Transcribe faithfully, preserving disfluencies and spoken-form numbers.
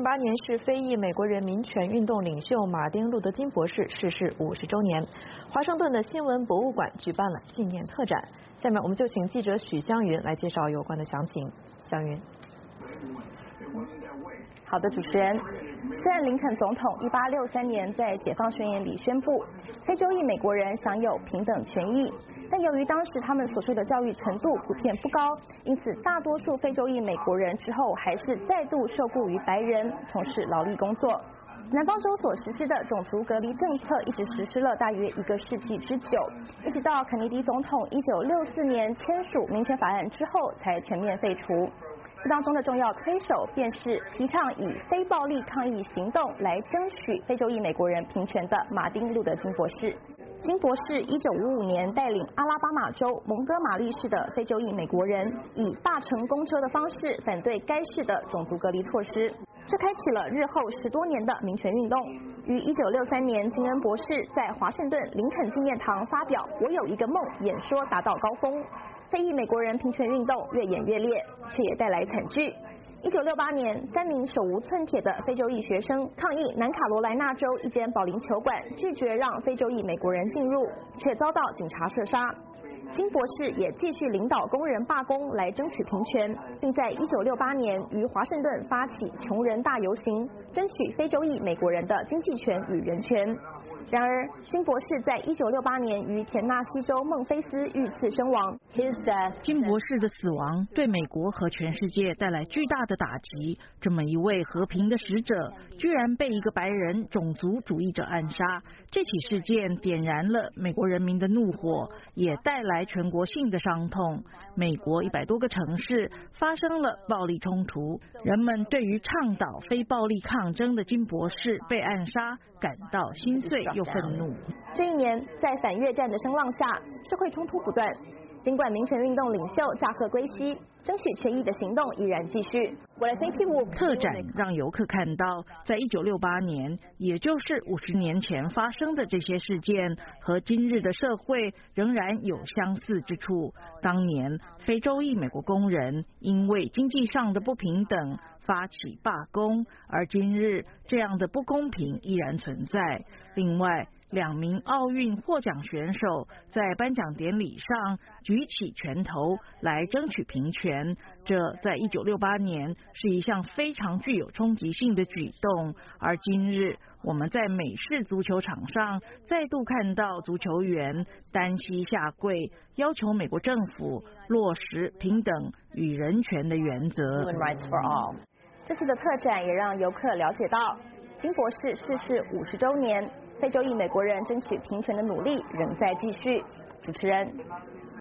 零零八年是非裔美国人民权运动领袖马丁·路德·金博士逝世五十周年，华盛顿的新闻博物馆举办了纪念特展。下面我们就请记者许湘云来介绍有关的详情。湘云。 好的，主持人。虽然林肯总统一八六三年在解放宣言里宣布非洲裔美国人享有平等权益，但由于当时他们所受的教育程度普遍不高，因此大多数非洲裔美国人之后还是再度受雇于白人从事劳力工作。南方州所实施的种族隔离政策一直实施了大约一个世纪之久，一直到肯尼迪总统一九六四年签署民权法案之后才全面废除。这当中的重要推手便是提倡以非暴力抗议行动来争取非洲裔美国人平权的马丁·路德·金博士。金博士一九五五年带领阿拉巴马州蒙哥马利市的非洲裔美国人，以搭乘公车的方式反对该市的种族隔离措施，这开启了日后十多年的民权运动。于一九六三年，金恩博士在华盛顿林肯纪念堂发表《我有一个梦》演说达到高峰。非裔美国人平权运动越演越烈，却也带来惨剧。一九六八年，三名手无寸铁的非洲裔学生抗议南卡罗来纳州一间保龄球馆拒绝让非洲裔美国人进入，却遭到警察射杀。金博士也继续领导工人罢工来争取平权，并在一九六八年于华盛顿发起穷人大游行，争取非洲裔美国人的经济权与人权。然而，金博士在一九六八年于田纳西州孟菲斯遇刺身亡。 金博士的死亡对美国和全世界带来巨大的打击。这么一位和平的使者，居然被一个白人种族主义者暗杀。这起事件点燃了美国人民的怒火，也带来全国性的伤痛。美国一百多个城市发生了暴力冲突，人们对于倡导非暴力抗争的金博士被暗杀感到心碎又愤怒。 这一年，在反越战的声浪下，社会冲突不断。尽管民权运动领袖驾鹤归西，争取权益的行动依然继续。 特展让游客看到，在一九六八年，也就是五十年前发生的这些事件，和今日的社会仍然有相似之处。当年，非洲裔美国工人因为经济上的不平等发起罢工，而今日这样的不公平依然存在。另外，两名奥运获奖选手在颁奖典礼上举起拳头来争取平权，这在一九六八年是一项非常具有冲击性的举动。而今日我们在美式足球场上再度看到足球员单膝下跪，要求美国政府落实平等与人权的原则。 这次的特展也让游客了解到，金博士逝世五十周年，非洲裔美国人争取平权的努力仍在继续。主持人。